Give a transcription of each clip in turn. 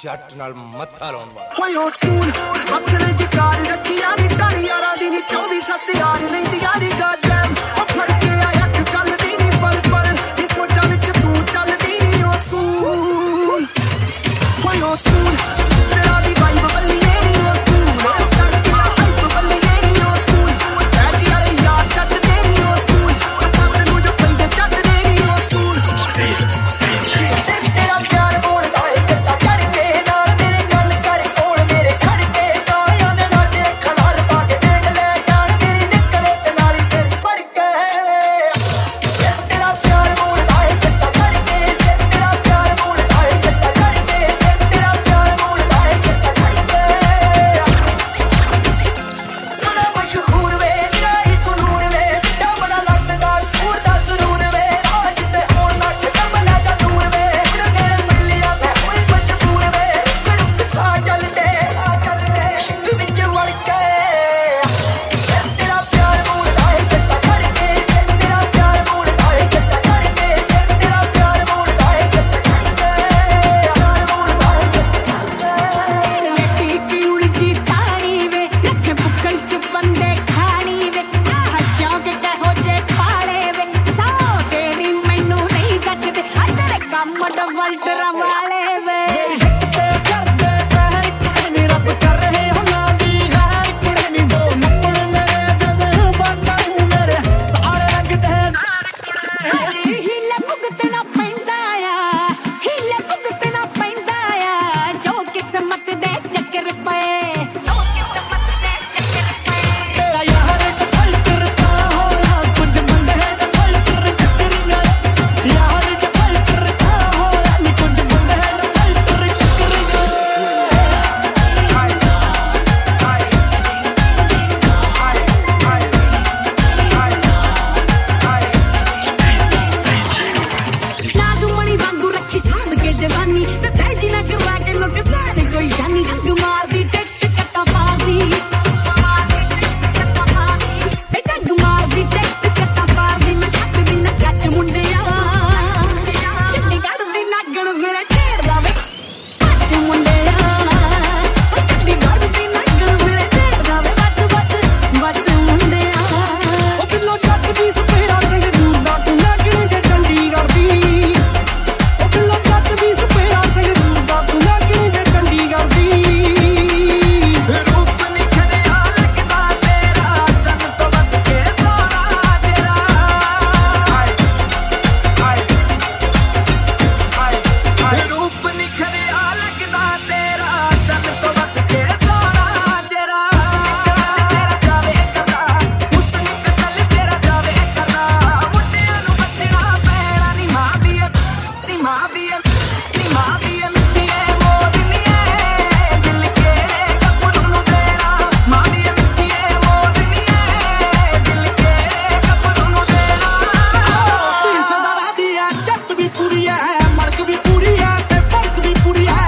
ਜੱਟ ਨਾਲ ਮੱਥਾ ਲਾਉਣ ਵਾਲਾ ਹੋਏ ਓ ਸਕੂਲ ਅਸਲ ਜਿਕਾਰ ਰੱਖੀਆਂ ਨੀ ਤਾਰੀ ਯਾਰਾਂ ਦੀ ਨੀ 24/7 ਯਾਰ ਲੈਂਦੀ ਯਾਰੀ ਗਾਜਮ ਉਹ ਫੜ ਕੇ ਆਇਆ ਅੱਖ ਚੱਲਦੀ ਨੀ ਪਲ ਪਲ ਨੀ ਸੋਚਾਂ ਵਿੱਚ ਤੂੰ ਚੱਲਦੀ ਨੀ ਓ ਸਕੂਲ ਹੋਏ ਓ ਸਕੂਲ ਤੇਰਾ ਦੀ ਵਾਈਬ ਬੱਲੀਏ ਨੀ ਓ ਸਕੂਲ ਸਟਾਰਟ ਕਿਲਾ ਹਾਈਪ ਬੱਲੀਏ ਨੀ ਓ ਸਕੂਲ ਐਜੀ ਵਾਲੇ ਯਾਰ ਚੱਟਦੇ ਨੀ ਓ ਸਕੂਲ ਪੱਤ ਨੂੰ ਜੋ ਪੈਂਦੇ ਚੱਟਦੇ ਨੀ ਓ ਸਕੂਲ ਤੇਰਾ ਪਿਆਰ ਬੋਲਦਾ ਏ ਜੱਟਾ ਚੜ ਕੇ ਨਾਲ ਮੇਰੇ ਗੱਲ ਕਰ ਕੋਲ ਮੇਰੇ ਖੜ ਕੇ ਕਾਲਿਆਂ ਦੇ ਨਾਲ ਦੇ ਖਲਾਲ ਪਾ ਕੇ ਦੇਖ ਲੈ ਜਾਣ ਤੇਰੀ ਨਿਕਲੇ ਤੇ ਨਾਲੀ ਤੇਰੀ ਪੜ ਕੇ ਤੇਰਾ ਪਿਆਰ ਬੋਲਦਾ ਏ ਜੱਟਾ ਚੜ ਕੇ ਤੇਰਾ ਪਿਆਰ ਬੋਲਦਾ ਏ ਜੱਟਾ ਚੜ ਕੇ ਤੇਰਾ ਪਿਆਰ ਬੋਲਦਾ ਏ ਜੱਟਾ ਚੜ ਕੇ ਬੜਾ ਮਸ਼ਹੂਰ ਵੇ ਨਿਰਾਈ ਤੂੰ ਨੂਰ ਵੇ ਡਾ ਬੜਾ ਲੱਗਦਾ ਪੂਰ ਦਾ ਸਰੂਰ ਵੇ ਰਾਜ ਤੇ ਹੋਣ ਨਾ ਟੰਮ ਲੈ ਜਾ ਦੂਰ ਵੇ ਮੇਰੇ ਮਿਲਿਆ ਮੈਂ ਹੋਈ ਮਜਬੂਰ ਵੇ ਰੁਕ ਸਾ ਚੱਲਦੇ ਸ਼ਿਕ ਵਿੱਚ ਵੜ ਕੇ ਤੇਰਾ ਪਿਆਰ ਬੋਲਦਾ ਏ ਜੱਟਾ ਚੜ ਕੇ ਤੇਰਾ ਪਿਆਰ ਬੋਲਦਾ ਏ ਜੱਟਾ ਚੜ ਕੇ ਤੇਰਾ ਪਿਆਰ ਬੋਲਦਾ ਏ ਜੱਟਾ ਚੜ ਕੇ ਮਿੱਟੀ ਕੀ ਉਲਝੀ ਤਾਣੀ ਵੇ ਰੱਖ ਬੁੱਕਲ ਚ ਬੰਦੇ ਖਾਣੀ ਵੇ ਆਹ ਸ਼ੌਕ ਕਹੋ ਜੇ ਪਾਲੇ ਵੇ ਸੋ ਤੇਰੀ ਮੈਨੂੰ ਨਹੀਂ ਜੱਜਦੇ ਆ ਤੇਰੇ ਕੰਮ ਡਵਲਟਰ ਵਾਲੇ ਵੇ ਤੇ ਕਰਦੇ ਪੈਰ ਕੁੜੇ ਰੱਬ ਕਰ ਰਹੇ ਹੋ ਨਾ ਦੀ ਗੈਰ ਕੁੜੇ ਨੀ ਜੋ ਨੱਪੜ ਮੇਰੇ ਜਜ਼ਬਾਤਾਂ ਨੂੰ ਮੇਰੇ ਸਾਰੇ ਲੱਗਦੇ ਜ਼ਾਰ ਕੁੜੇ ਹੀਲੇ ਭੁਗਤਣਾ ਪੈਂਦਾ ਆ ਹੀਲੇ ਭੁਗਤਣਾ ਪੈਂਦਾ ਆ ਜੋ ਕਿਸਮਤ ਦੇ ਚੱਕਰ ਪਏ ਤੇਰਾ ਯਾਰ ਫਿਲਟਰ ਤਾਂ ਹੋਇਆ ਕੁਝ ਬੰਦੇ ਦਾ ਫਿਲਟਰ ਟੱਕਰੀਆਂ ਯਾਰ ਦਾ ਫਿਲਟਰ ਤਾਂ ਹੋਇਆ ਨੀ ਕੁਝ ਬੰਦੇ ਦਾ ਫਿਲਟਰ ਟੱਕਰੀਆਂ ਨਾਗਮਣੀ ਵਾਂਗੂ ਰੱਖੀ ਸਾਂਭ ਕੇ ਜਵਾਨੀ ਤੇ ਤੈਜੀ ਨਾ ਕਰਾ ਕੇ ਨੁਕਸਾਨ ਕੋਈ ਜਾਨੀ ਰੰਗ ਮਾਰਦੀ ਟਿਕਟ ਕੱਟਾ ਪਾਦੀ ਏ ਟੱਗ ਮਾਰਦੀ ਟਿਕਟ ਕੱਟਾ ਪਾਦੀ ਮੈਂ ਛੱਡਦੀ ਨਾ ਕੱਚ ਮੁੰਡਿਆ ਚੰਡੀਗੜ੍ਹ ਦੀ ਨਾਗਣ ਫਿਰ ਛੇੜਦਾ ਵੇ ਕੱਚ ਮੁੰਡਿਆ ਚੰਡੀਗੜ੍ਹ ਦੀ ਨਾਗਣ ਫਿਰ ਛੇੜਦਾ ਵੇ ਬੱਚ ਮੁੰਡਿਆ ਉਹ ਬਿੱਲੋ ਜੱਟ ਦੀ ਸਪੇਰਾ ਸੰਗਰੂਰ ਦਾ ਤੂੰ ਨਾਗਣ ਜੇ ਚੰਡੀਗੜ੍ਹ ਦੀ ਉਹ ਬਿੱਲੋ ਜੱਟ ਦੀ ਸਪੇਰਾ ਸੰਗਰੂਰ ਦਾ ਤੂੰ ਨਾਗਣ ਜੇ ਚੰਡੀਗੜ੍ਹ ਦੀ ਰੂਪ ਨਿਖਰਿਆ ਲੱਗਦਾ ਤੇਰਾ ਚੰਨ ਤੋਂ ਵੱਧ ਕੇ ਸੋਹਣਾ ਤੇਰਾ ਰੂਪ ਨਿਖਰਿਆ ਲੱਗਦਾ ਤੇਰਾ ਚੰਨ ਤੋਂ ਵੱਧ ਕੇ ਸੋਹਣਾ ਤੇਰਾ ਹੁਸਨ ਕਤਲ ਤੇਰਾ ਜਾਵੇ ਕਰਦਾ ਹੁਸਨ ਕਤਲ ਤੇਰਾ ਜਾਵੇ ਕਰਦਾ ਮੁੰਡਿਆਂ ਨੂੰ ਬਚਣਾ ਪੈਣਾ ਨੀ ਮਾਂ ਦੀ ਨੀ ਮਾਂ ਦੀ ਨੀ ਮਾਂ ਦੀ ਮਿੱਸੀਏ ਮੋਦਨੀਏ ਦਿਲ ਕਿਹੜੇ ਗੱਭਰੂ ਨੂੰ ਦੇਣਾ ਮਾਂ ਦੀ ਮਿੱਸੀਏ ਮੋਦਨੀਏ ਦਿਲ ਕਿਹੜੇ ਗੱਭਰੂ ਨੂੰ ਦੇਣਾ ਤੀ ਸਰਦਾਰਾਂ ਦੀ ਐ ਜੱਟ ਵੀ ਪੂਰੀ ਐ ਮੜਕ ਵੀ ਪੂਰੀ ਐ ਤੇ ਫਰਕ ਵੀ ਪੂਰੀ ਐ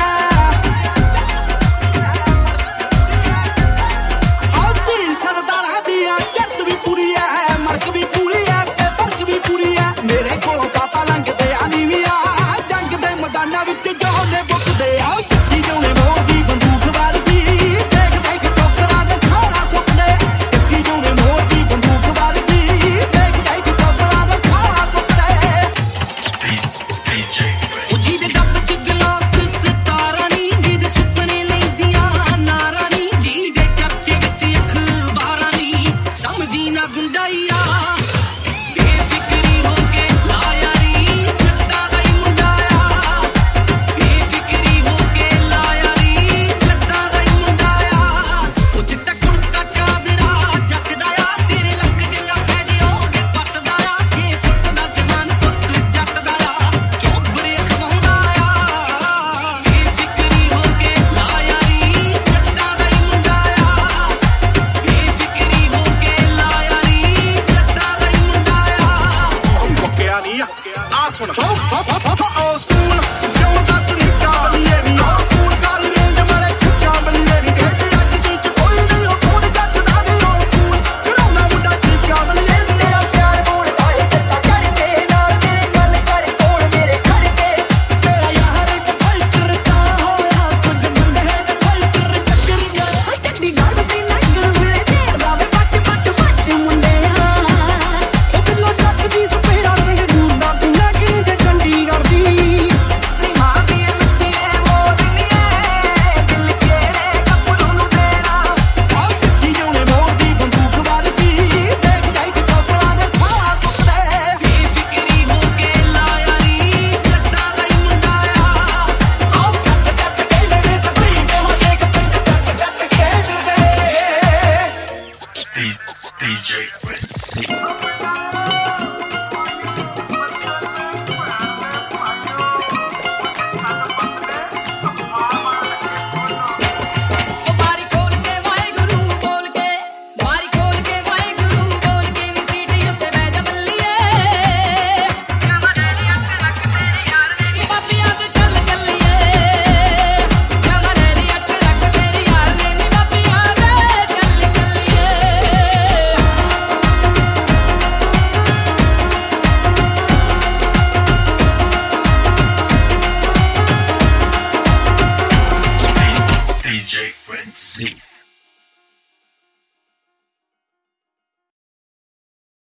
ਤੀ ਸਰਦਾਰਾਂ ਦੀ ਐ ਜੱਟ ਵੀ ਪੂਰੀ ਐ ਮੜਕ ਵੀ ਪੂਰੀ ਐ ਤੇ ਫਰਕ ਵੀ ਪੂਰੀ ਐ ਮੇਰੇ ਕੋਲੋਂ ਪਾਪਾ ਲੰਘਦੇ ਆ ਨੀਵੀਆਂ ਜੰਗ ਦੇ ਮੈਦਾਨਾਂ ਵਿੱਚ ਜੋਨੇ ਬੁੱਕਦੇ ਆ ਕੀ ਜੋਨੇ ਮੋਰ ਦੀ ਬੰਦੂਕ ਵਰਦੀ ਦੇਖ ਦੇਖ ਟੋਕਰਾਂ ਦੇ ਸਾਰਾ ਸੁੱਕਦੇ ਕੀ ਜੋਨੇ ਮੋਰ ਦੀ ਬੰਦੂਕ ਵਰਦੀ ਦੇਖ ਦੇਖ ਟੋਕਰਾਂ ਦੇ ਸਾਰਾ ਸੁੱਕਦੇ ਉਜੀ ਦੇ ਡੱਬ ਚ ਗਲਾਕ ਸਿਤਾਰਾ ਨੀ ਜਿਹਦੇ ਸੁਪਨੇ ਲੈਂਦੀਆਂ ਨਾਰਾਂ ਨੀ ਜੀ ਦੇ ਕੱਪੇ ਵਿੱਚ ਅਖਬਾਰਾਂ ਨੀ ਸਮਝੀ ਨਾ ਗੁੰਡਾਈਆ ਬੇਫਿਕਰੀ ਹੋ ਕੇ ਲਾ ਯਾਰੀ ਜੱਟਾਂ ਦਾ ਹੀ ਮੁੰਡਾ ਆ ਬੇਫਿਕਰੀ ਹੋ ਕੇ ਲਾ ਯਾਰੀ ਜੱਟਾਂ ਦਾ ਹੀ ਮੁੰਡਾ ਆ ਉਹ ਚਿੱਟਾ ਕੁੜਤਾ ਚਾਦਰਾ ਜੱਟਦਾ ਆ ਤੇਰੇ ਲੱਕ ਜਿੰਨਾ ਸਹਿਜ ਉਹਦੇ ਪੱਟਦਾ ਆ 6 ਫੁੱਟ ਦਾ ਜਵਾਨ ਪੁੱਤ ਜੱਟਦਾ ਆ ਚੋਬਰੇ ਖਵਾਉਂਦਾ ਆ ਬੇਫਿਕਰੀ ਹੋ ਕੇ ਲਾ ਯਾਰੀ ਜੱਟਾਂ ਦਾ ਹੀ ਮੁੰਡਾ ਆ ਬੇਫਿਕਰੀ ਹੋ ਕੇ ਲਾ ਯਾਰੀ ਜੱਟਾਂ ਦਾ ਹੀ ਮੁੰਡਾ ਆ ਮੁੱਕਿਆ ਨਹੀਂ ਆ ਸੁਣ ਓ ਸਕੂਲ ਜਿਉਂ ਤੱਕ ਨਿੱਕਾ ਬਲੀਏ ਨੀ ਓ ਸਕੂਲ ਕਾਲ ਰੇਂਜ ਮਾਰੇ ਖੁੱਚਾ ਬਲੀਏ ਨੀ ਤੇ ਰੱਜ ਜੀ ਚ ਕੋਈ ਨਹੀਂ ਉਹ ਫੋਨ ਜੱਟਦਾ ਨੀ ਓ ਸਕੂਲ ਕਰਾਉਣਾ ਮੁੰਡਾ ਖਿੱਚਾ ਬਲੀਏ ਨੀ ਤੇਰਾ ਪਿਆਰ ਬੋਲਦਾ ਏ ਜੱਟਾ ਚੜ ਕੇ ਨਾਲ ਮੇਰੇ ਗੱਲ ਕਰ ਕੋਲ ਮੇਰੇ ਖੜ ਕੇ ਤੇਰਾ ਯਾਰ ਫਿਲਟਰ ਤਾਂ ਹੋਇਆ Let's see.